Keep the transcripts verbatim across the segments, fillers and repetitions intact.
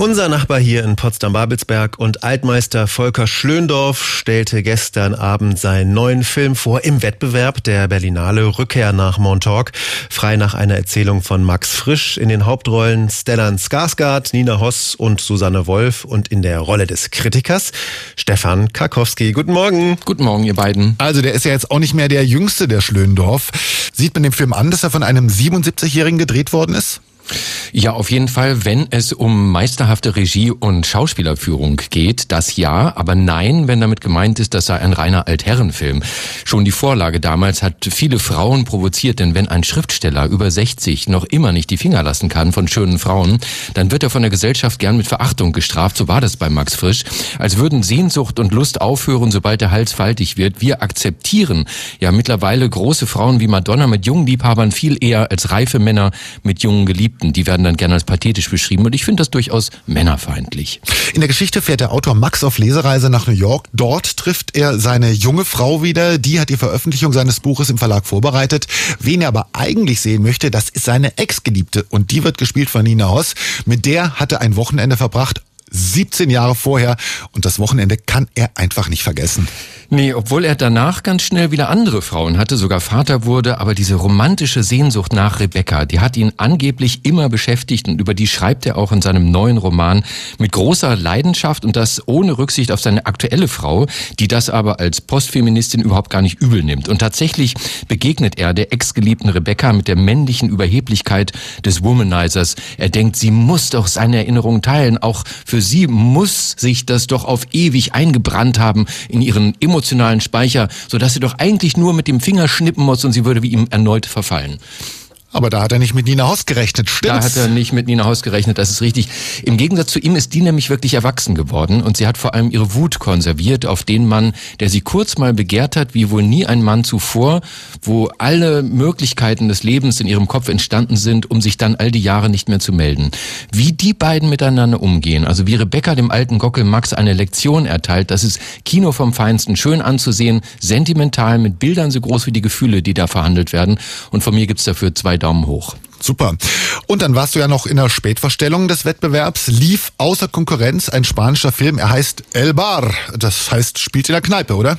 Unser Nachbar hier in Potsdam-Babelsberg und Altmeister Volker Schlöndorff stellte gestern Abend seinen neuen Film vor im Wettbewerb der Berlinale Rückkehr nach Montauk. Frei nach einer Erzählung von Max Frisch. In den Hauptrollen Stellan Skarsgård, Nina Hoss und Susanne Wolf und in der Rolle des Kritikers Stefan Karkowski. Guten Morgen. Guten Morgen, ihr beiden. Also der ist ja jetzt auch nicht mehr der Jüngste, der Schlöndorff. Sieht man dem Film an, dass er von einem siebenundsiebzigjährigen gedreht worden ist? Ja, auf jeden Fall, wenn es um meisterhafte Regie und Schauspielerführung geht, das ja, aber nein, wenn damit gemeint ist, das sei ein reiner Altherrenfilm. Schon die Vorlage damals hat viele Frauen provoziert, denn wenn ein Schriftsteller über sechzig noch immer nicht die Finger lassen kann von schönen Frauen, dann wird er von der Gesellschaft gern mit Verachtung gestraft, so war das bei Max Frisch. Als würden Sehnsucht und Lust aufhören, sobald der Hals faltig wird. Wir akzeptieren ja mittlerweile große Frauen wie Madonna mit jungen Liebhabern viel eher als reife Männer mit jungen Geliebten. Die werden dann gerne als pathetisch beschrieben und ich finde das durchaus männerfeindlich. In der Geschichte fährt der Autor Max auf Lesereise nach New York. Dort trifft er seine junge Frau wieder. Die hat die Veröffentlichung seines Buches im Verlag vorbereitet. Wen er aber eigentlich sehen möchte, das ist seine Ex-Geliebte und die wird gespielt von Nina Hoss. Mit der hat er ein Wochenende verbracht, siebzehn Jahre vorher, und das Wochenende kann er einfach nicht vergessen. Nee, obwohl er danach ganz schnell wieder andere Frauen hatte, sogar Vater wurde, aber diese romantische Sehnsucht nach Rebecca, die hat ihn angeblich immer beschäftigt und über die schreibt er auch in seinem neuen Roman mit großer Leidenschaft und das ohne Rücksicht auf seine aktuelle Frau, die das aber als Postfeministin überhaupt gar nicht übel nimmt. Und tatsächlich begegnet er der ex-geliebten Rebecca mit der männlichen Überheblichkeit des Womanizers. Er denkt, sie muss doch seine Erinnerungen teilen, auch für sie muss sich das doch auf ewig eingebrannt haben in ihren emotionalen Speicher, sodass sie doch eigentlich nur mit dem Finger schnippen muss und sie würde wie ihm erneut verfallen. Aber da hat er nicht mit Nina Hoss gerechnet, stimmt's? Da hat er nicht mit Nina Hoss gerechnet, das ist richtig. Im Gegensatz zu ihm ist die nämlich wirklich erwachsen geworden und sie hat vor allem ihre Wut konserviert auf den Mann, der sie kurz mal begehrt hat, wie wohl nie ein Mann zuvor, wo alle Möglichkeiten des Lebens in ihrem Kopf entstanden sind, um sich dann all die Jahre nicht mehr zu melden. Wie die beiden miteinander umgehen, also wie Rebecca dem alten Gockel Max eine Lektion erteilt, das ist Kino vom Feinsten, schön anzusehen, sentimental, mit Bildern so groß wie die Gefühle, die da verhandelt werden. Und von mir gibt's dafür zwei Daumen hoch. Super. Und dann warst du ja noch in der Spätvorstellung des Wettbewerbs. Lief außer Konkurrenz ein spanischer Film. Er heißt El Bar. Das heißt, spielt in der Kneipe, oder?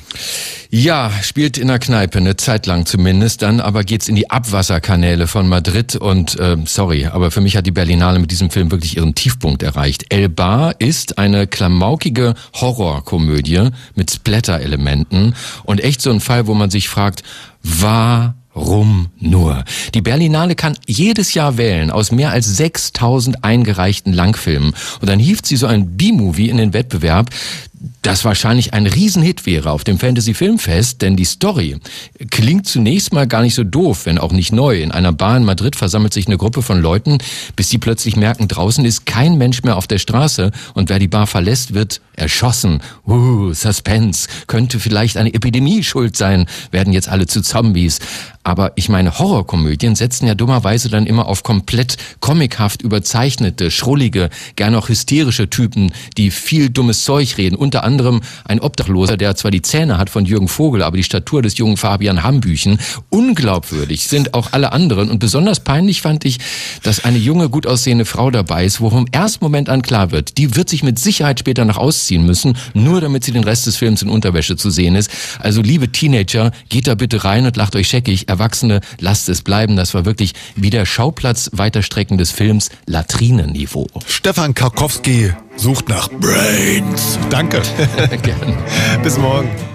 Ja, spielt in der Kneipe, eine Zeit lang zumindest. Dann aber geht's in die Abwasserkanäle von Madrid. Und äh, sorry, aber für mich hat die Berlinale mit diesem Film wirklich ihren Tiefpunkt erreicht. El Bar ist eine klamaukige Horrorkomödie mit Splatter-Elementen. Und echt so ein Fall, wo man sich fragt, war... Warum nur? Die Berlinale kann jedes Jahr wählen aus mehr als sechstausend eingereichten Langfilmen. Und dann hieft sie so ein B-Movie in den Wettbewerb, das wahrscheinlich ein Riesenhit wäre auf dem Fantasy-Filmfest, denn die Story klingt zunächst mal gar nicht so doof, wenn auch nicht neu. In einer Bar in Madrid versammelt sich eine Gruppe von Leuten, bis sie plötzlich merken, draußen ist kein Mensch mehr auf der Straße und wer die Bar verlässt, wird erschossen. Uh, Suspense. Könnte vielleicht eine Epidemie schuld sein, werden jetzt alle zu Zombies. Aber ich meine, Horrorkomödien setzen ja dummerweise dann immer auf komplett comichaft überzeichnete, schrullige, gerne auch hysterische Typen, die viel dummes Zeug reden. Unter anderem ein Obdachloser, der zwar die Zähne hat von Jürgen Vogel, aber die Statur des jungen Fabian Hambüchen. Unglaubwürdig sind auch alle anderen. Und besonders peinlich fand ich, dass eine junge, gut aussehende Frau dabei ist, wo vom ersten Moment an klar wird, die wird sich mit Sicherheit später noch ausziehen müssen, nur damit sie den Rest des Films in Unterwäsche zu sehen ist. Also liebe Teenager, geht da bitte rein und lacht euch scheckig. Erwachsene, lasst es bleiben. Das war wirklich wie der Schauplatz Weiterstrecken des Films Latrinenniveau. Stefan Karkowski sucht nach Brains. Danke. Gerne. Bis morgen.